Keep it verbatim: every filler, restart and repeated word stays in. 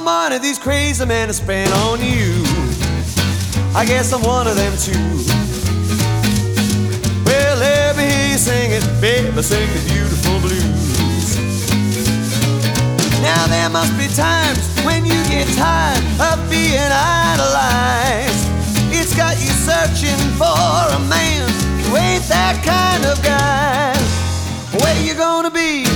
money these crazy men have spent on you. I guess I'm one of them too. Well, let me hear you sing it, baby, sing the beautiful blues. Now there must be times when you get tired of being idolized. It's got you searching for a man who ain't that kind of guy. Where you gonna be